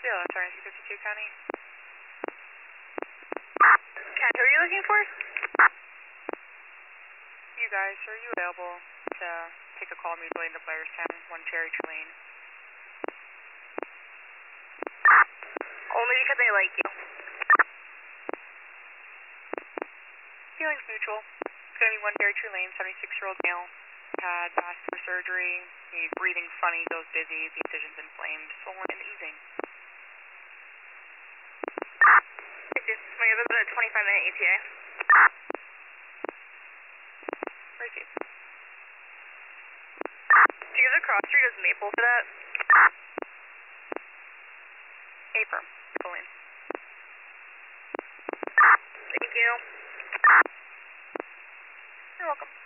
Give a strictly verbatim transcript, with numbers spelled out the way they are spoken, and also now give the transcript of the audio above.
Yeah, that's R N C fifty-two County. Ken, who are you looking for? You guys, are you available to take a call immediately into Blairstown, one Cherry Tree Lane? Only because I like you. Feelings mutual. It's going to be one Cherry Tree Lane, seventy-six-year-old male. Had vascular surgery. He's breathing funny, goes dizzy, the incision's inflamed, swollen and oozing. My other's a twenty-five minute E T A. Receive. Do you have a cross street as Maple for that? Affirm. Go in. Thank you. You're welcome.